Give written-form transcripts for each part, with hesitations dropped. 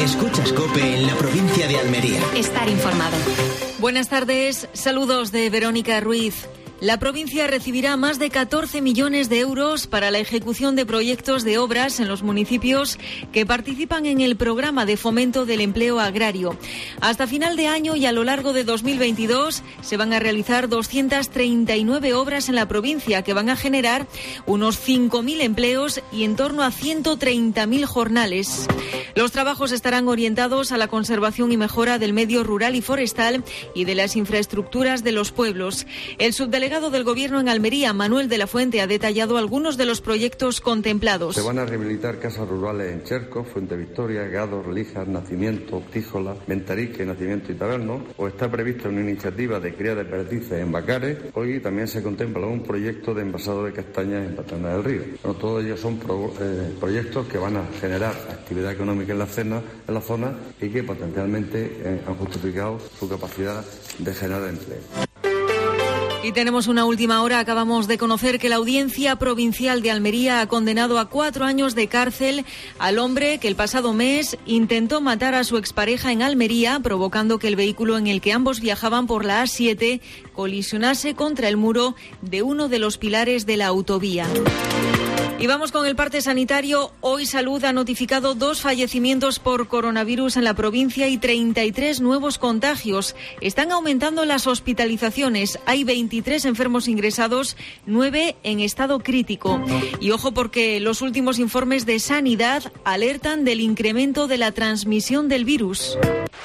Escuchas COPE en la provincia de Almería. Estar informado. Buenas tardes, saludos de Verónica Ruiz. La provincia recibirá más de 14 millones de euros para la ejecución de proyectos de obras en los municipios que participan en el programa de fomento del empleo agrario. Hasta final de año y a lo largo de 2022 se van a realizar 239 obras en la provincia que van a generar unos 5.000 empleos y en torno a 130.000 jornales. Los trabajos estarán orientados a la conservación y mejora del medio rural y forestal y de las infraestructuras de los pueblos. El subdelegado del Gobierno en Almería, Manuel de la Fuente, ha detallado algunos de los proyectos contemplados. Se van a rehabilitar casas rurales en Cherco, Fuente Victoria, Gado, Relijas, Nacimiento, Tíjola, Mentarique, Nacimiento y Taberno. O está prevista una iniciativa de cría de perdices en Bacares. Hoy también se contempla un proyecto de envasado de castañas en Paterna del Río. Bueno, todos ellos son proyectos que van a generar actividad económica en la zona y que potencialmente han justificado su capacidad de generar empleo. Y tenemos una última hora. Acabamos de conocer que la Audiencia Provincial de Almería ha condenado a 4 años de cárcel al hombre que el pasado mes intentó matar a su expareja en Almería, provocando que el vehículo en el que ambos viajaban por la A7 colisionase contra el muro de uno de los pilares de la autovía. Y vamos con el parte sanitario. Hoy Salud ha notificado 2 fallecimientos por coronavirus en la provincia y 33 nuevos contagios. Están aumentando las hospitalizaciones. Hay 23 enfermos ingresados, 9 en estado crítico. Y ojo porque los últimos informes de Sanidad alertan del incremento de la transmisión del virus.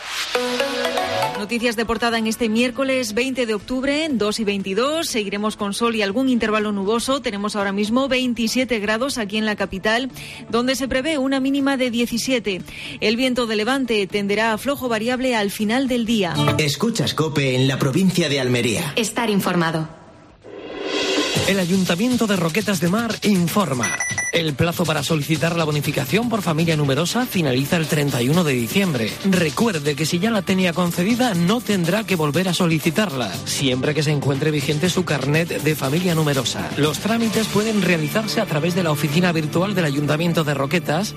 Noticias de portada en este miércoles 20 de octubre, 2:22. Seguiremos con sol y algún intervalo nuboso. Tenemos ahora mismo 27 grados aquí en la capital, donde se prevé una mínima de 17. El viento de levante tenderá a flojo variable al final del día. Escuchas COPE en la provincia de Almería. Estar informado. El Ayuntamiento de Roquetas de Mar informa. El plazo para solicitar la bonificación por familia numerosa finaliza el 31 de diciembre. Recuerde que si ya la tenía concedida, no tendrá que volver a solicitarla, siempre que se encuentre vigente su carnet de familia numerosa. Los trámites pueden realizarse a través de la oficina virtual del Ayuntamiento de Roquetas,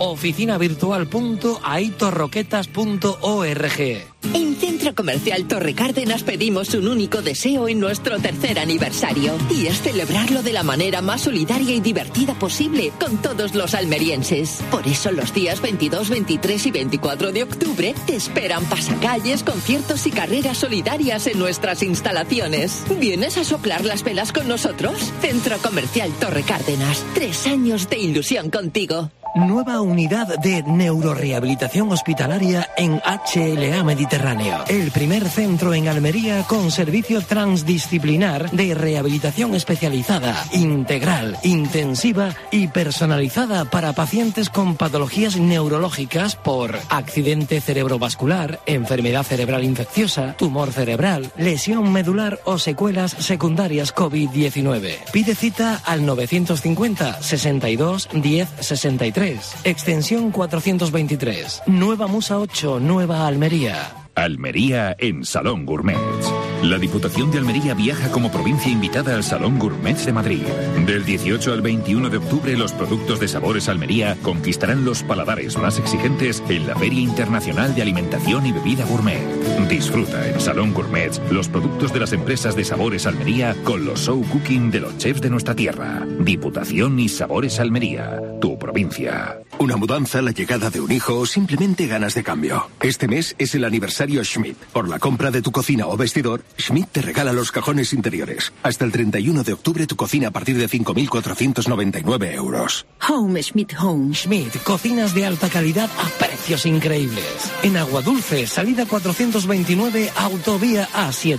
oficinavirtual.aitorroquetas.org. En Centro Comercial Torre Cárdenas pedimos un único deseo en nuestro 3er aniversario, y es celebrarlo de la manera más solidaria y divertida posible con todos los almerienses. Por eso los días 22, 23 y 24 de octubre te esperan pasacalles, conciertos y carreras solidarias en nuestras instalaciones. ¿Vienes a soplar las velas con nosotros? Centro Comercial Torre Cárdenas, 3 años de ilusión contigo. Nueva unidad de neurorehabilitación hospitalaria en HLA Mediterráneo. El primer centro en Almería con servicio transdisciplinar de rehabilitación especializada, integral, intensiva y personalizada para pacientes con patologías neurológicas por accidente cerebrovascular, enfermedad cerebral infecciosa, tumor cerebral, lesión medular o secuelas secundarias COVID-19. Pide cita al 950 62 10 63. Extensión 423. Nueva Musa 8, Nueva Almería. Almería en Salón Gourmet. La Diputación de Almería viaja como provincia invitada al Salón Gourmet de Madrid. Del 18 al 21 de octubre, los productos de Sabores Almería conquistarán los paladares más exigentes en la Feria Internacional de Alimentación y Bebida Gourmet. Disfruta en Salón Gourmet los productos de las empresas de Sabores Almería con los show cooking de los chefs de nuestra tierra. Diputación y Sabores Almería, tu provincia. Una mudanza, la llegada de un hijo o simplemente ganas de cambio. Este mes es el aniversario Schmidt. Por la compra de tu cocina o vestidor, Schmidt te regala los cajones interiores. Hasta el 31 de octubre tu cocina a partir de 5.499 euros. Home Schmidt Home. Schmidt, cocinas de alta calidad a precios increíbles. En Aguadulce, salida 429, autovía A7.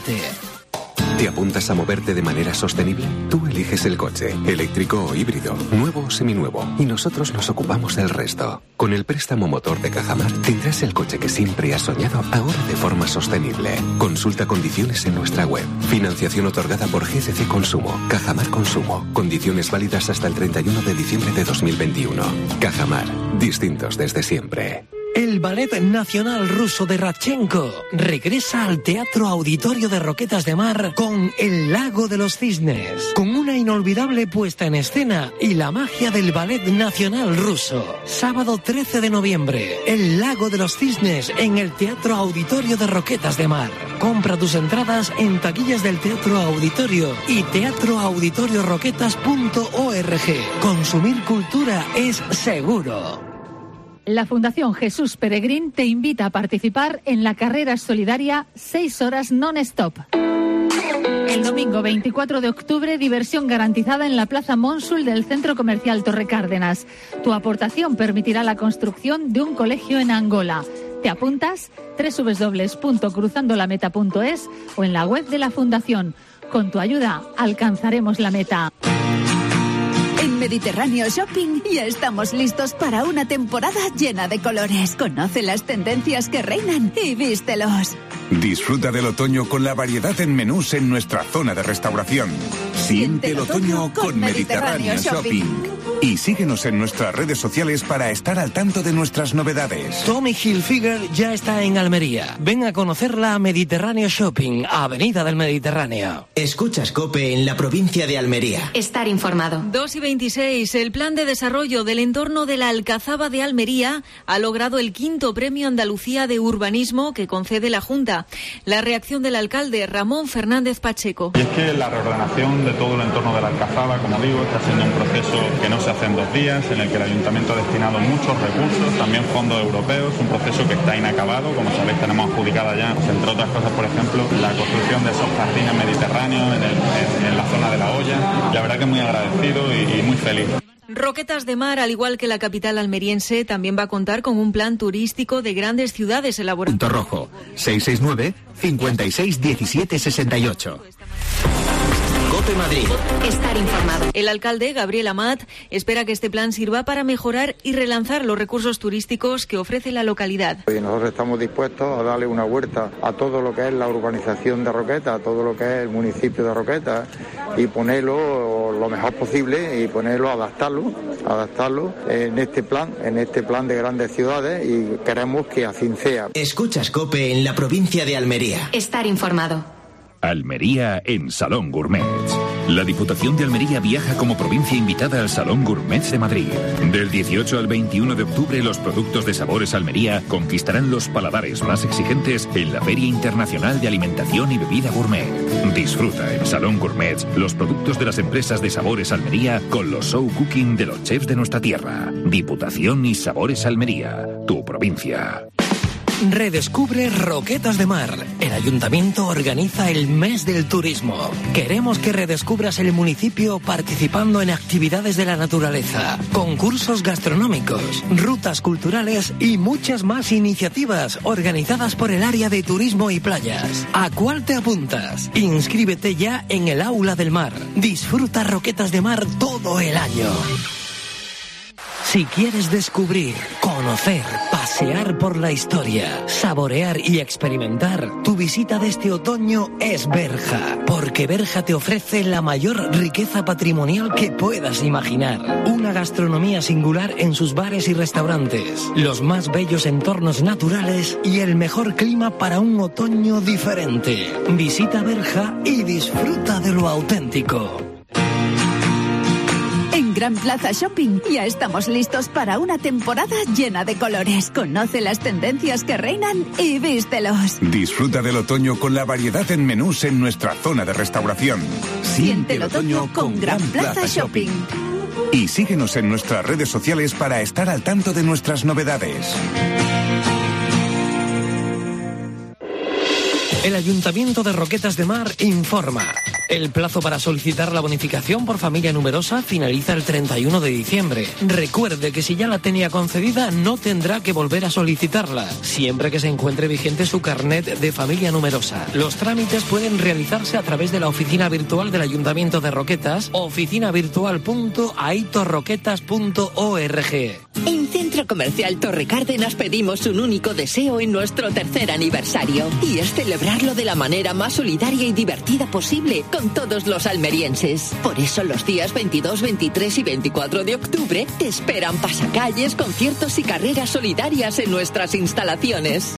¿Te apuntas a moverte de manera sostenible? Tú eliges el coche, eléctrico o híbrido, nuevo o seminuevo, y nosotros nos ocupamos del resto. Con el préstamo motor de Cajamar tendrás el coche que siempre has soñado ahora de forma sostenible. Consulta condiciones en nuestra web. Financiación otorgada por GCC Consumo. Cajamar Consumo. Condiciones válidas hasta el 31 de diciembre de 2021. Cajamar. Distintos desde siempre. El Ballet Nacional Ruso de Radchenko regresa al Teatro Auditorio de Roquetas de Mar con El Lago de los Cisnes, con una inolvidable puesta en escena y la magia del Ballet Nacional Ruso. Sábado 13 de noviembre, El Lago de los Cisnes en el Teatro Auditorio de Roquetas de Mar. Compra tus entradas en taquillas del Teatro Auditorio y teatroauditorioroquetas.org. Consumir cultura es seguro. La Fundación Jesús Peregrín te invita a participar en la carrera solidaria 6 horas non-stop. El domingo 24 de octubre, diversión garantizada en la Plaza Monsul del Centro Comercial Torre Cárdenas. Tu aportación permitirá la construcción de un colegio en Angola. ¿Te apuntas? www.cruzandolameta.es o en la web de la Fundación. Con tu ayuda alcanzaremos la meta. En Mediterráneo Shopping ya estamos listos para una temporada llena de colores. Conoce las tendencias que reinan y vístelos. Disfruta del otoño con la variedad en menús en nuestra zona de restauración. Siente el otoño con Mediterráneo Shopping. Y síguenos en nuestras redes sociales para estar al tanto de nuestras novedades. Tommy Hilfiger ya está en Almería. Ven a conocerla a Mediterráneo Shopping, Avenida del Mediterráneo. Escuchas COPE en la provincia de Almería. Estar informado. 2:26. El plan de desarrollo del entorno de la Alcazaba de Almería ha logrado el 5º Premio Andalucía de Urbanismo que concede la Junta. La reacción del alcalde Ramón Fernández Pacheco. Y es que la reordenación de todo el entorno de la Alcazaba, como digo, está siendo un proceso que no se hace en 2 días, en el que el Ayuntamiento ha destinado muchos recursos, también fondos europeos, un proceso que está inacabado. Como sabéis, tenemos adjudicada ya, entre otras cosas, por ejemplo, la construcción de esos jardines mediterráneos en la zona de La Hoya. La verdad que muy agradecido y muy feliz. Roquetas de Mar, al igual que la capital almeriense, también va a contar con un plan turístico de grandes ciudades elaborado. Punto rojo, 669 56 17 68. COPE Madrid. Estar informado. El alcalde, Gabriel Amat, espera que este plan sirva para mejorar y relanzar los recursos turísticos que ofrece la localidad. Nosotros estamos dispuestos a darle una vuelta a todo lo que es la urbanización de Roquetas, a todo lo que es el municipio de Roquetas y ponerlo lo mejor posible y ponerlo, adaptarlo en este plan de grandes ciudades y queremos que así sea. Escuchas COPE en la provincia de Almería. Estar informado. Almería en Salón Gourmet. La Diputación de Almería viaja como provincia invitada al Salón Gourmet de Madrid. Del 18 al 21 de octubre, los productos de Sabores Almería conquistarán los paladares más exigentes en la Feria Internacional de Alimentación y Bebida Gourmet. Disfruta en Salón Gourmet los productos de las empresas de Sabores Almería con los show cooking de los chefs de nuestra tierra. Diputación y Sabores Almería, tu provincia. Redescubre Roquetas de Mar. El Ayuntamiento organiza el Mes del Turismo. Queremos que redescubras el municipio participando en actividades de la naturaleza, concursos gastronómicos, rutas culturales y muchas más iniciativas organizadas por el área de turismo y playas. ¿A cuál te apuntas? Inscríbete ya en el Aula del Mar. Disfruta Roquetas de Mar todo el año. Si quieres descubrir, conocer, pasear por la historia, saborear y experimentar, tu visita de este otoño es Berja, porque Berja te ofrece la mayor riqueza patrimonial que puedas imaginar. Una gastronomía singular en sus bares y restaurantes, los más bellos entornos naturales y el mejor clima para un otoño diferente. Visita Berja y disfruta de lo auténtico. En Gran Plaza Shopping ya estamos listos para una temporada llena de colores. Conoce las tendencias que reinan y vístelos. Disfruta del otoño con la variedad en menús en nuestra zona de restauración. Siente el otoño con Gran Plaza Shopping. Y síguenos en nuestras redes sociales para estar al tanto de nuestras novedades. El Ayuntamiento de Roquetas de Mar informa. El plazo para solicitar la bonificación por familia numerosa finaliza el 31 de diciembre. Recuerde que si ya la tenía concedida, no tendrá que volver a solicitarla, siempre que se encuentre vigente su carnet de familia numerosa. Los trámites pueden realizarse a través de la oficina virtual del Ayuntamiento de Roquetas, oficinavirtual.aitorroquetas.org. En Centro Comercial Torre Cárdenas pedimos un único deseo en nuestro 3er aniversario, y es celebrarlo de la manera más solidaria y divertida posible, con con todos los almerienses. Por eso los días 22, 23 y 24 de octubre te esperan pasacalles, conciertos y carreras solidarias en nuestras instalaciones.